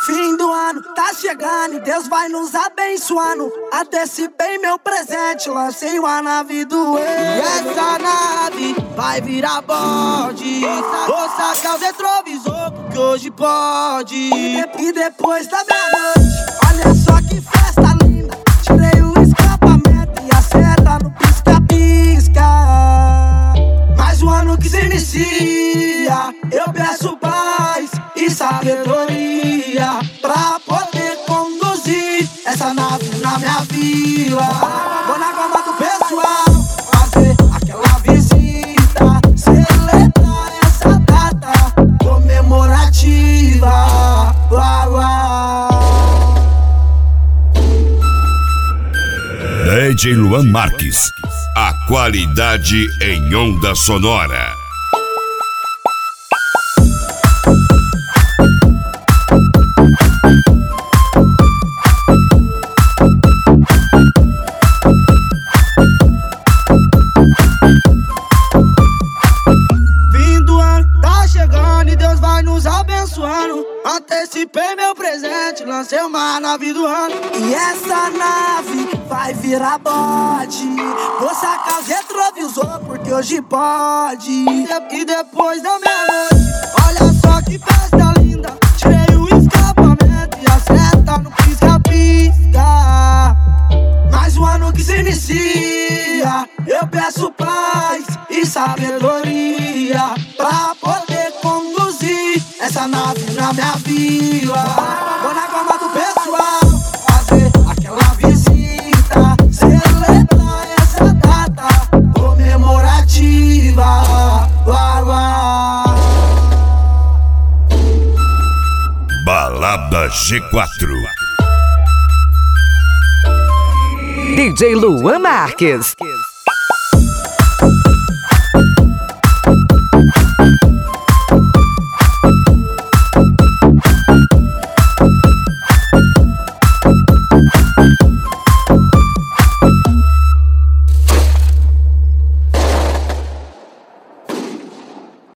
Fim do ano tá chegando e Deus vai nos abençoando. Antecipei meu presente, lancei uma nave do E essa nave vai virar bode. Vou sacar o retrovisor porque hoje pode. E depois da meia-noite, olha só que festa linda. Tirei o escapamento e a seta no pisca-pisca. Mais um ano que se inicia, eu peço paz e sabedoria pra poder conduzir essa nave na minha vila. Vou na goma do pessoal fazer aquela visita, celebrar essa data comemorativa. DJ Luan Marques, a qualidade em onda sonora. Fim do ano tá chegando e Deus vai nos abençoando. Antecipei meu presente, lancei uma nave do ano. E essa nave vai virar bode. Vou sacar os retrovisor porque hoje pode. E depois da meia-noite, olha só que festa linda. Tirei o escapamento e a seta no pisca-pisca. Mais um ano que se inicia, eu peço paz e sabedoria pra poder conduzir essa nave na minha vila. Vou na goma do pessoal fazer aquela visita, celebrar essa data comemorativa. Balada G4. DJ Luan Marques.